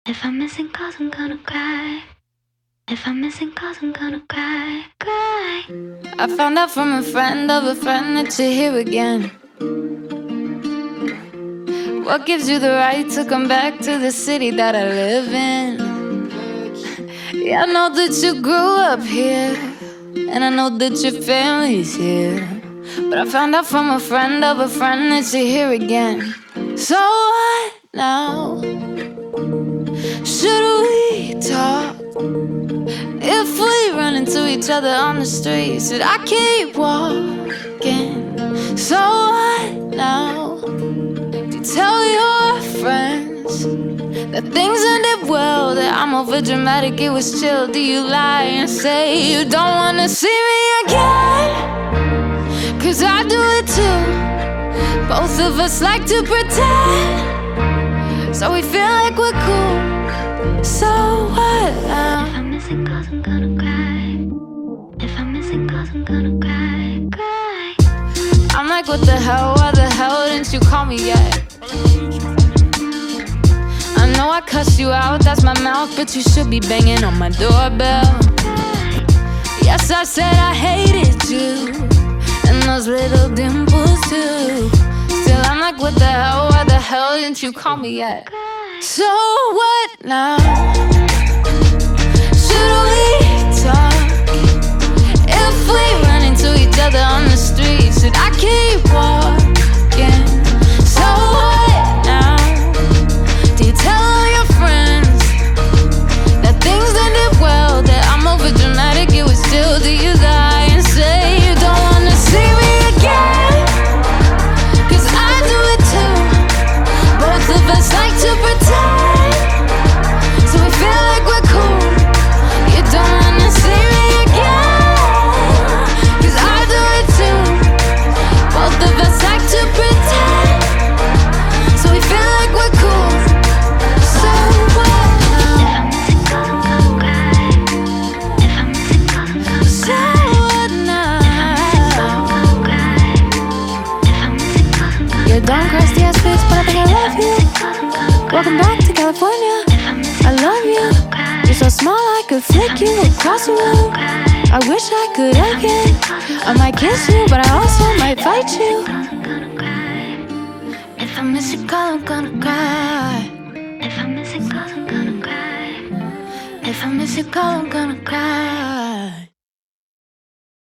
If I'm missing cause I'm gonna cry. If I'm missing cause I'm gonna cry, cry. I found out from a friend of a friend that you're here again. What gives you the right to come back to the city that I live in? Yeah, I know that you grew up here, and I know that your family's here. But I found out from a friend of a friend that you're here again. So what now? Should we talk? If we run into each other on the street, should I keep walking? So what now? Do you tell your friends that things ended well, that I'm over dramatic, it was chill? Do you lie and say you don't wanna see me again? Cause I do it too. Both of us like to pretend, so we feel like we're cool. So what now? If I'm missing cause I'm gonna cry. If I'm missing cause I'm gonna cry, cry. I'm like, what the hell, why the hell didn't you call me yet? I know I cussed you out, that's my mouth, but you should be banging on my doorbell. Yes, I said I hated you, and those little dimples too. Still, I'm like, what the hell, why the hell didn't you call me yet? So what now? Should we talk? If we run into each other on the street, should I keep walking? So what now? Do you tell all your friends that things ended well, that I'm over dramatic, it was still? Do you lie and say you don't wanna see me again? Cause I do it too. Both of us like to pretend, so we feel like we're cool. You don't wanna see me again, cause I do it too. Both of us like to pretend, so we feel like we're cool. So what now? If I'm missing cause I'm gonna So what now? You don't crusty ass bitch, but I think I love you. Welcome back to California. I love you. You're so small I could flick you across the room. I wish I could again. I might kiss you, but I also might fight you. If I miss your call, I'm gonna cry. If I'm missing cause I'm gonna cry. If I miss your call, I'm gonna cry.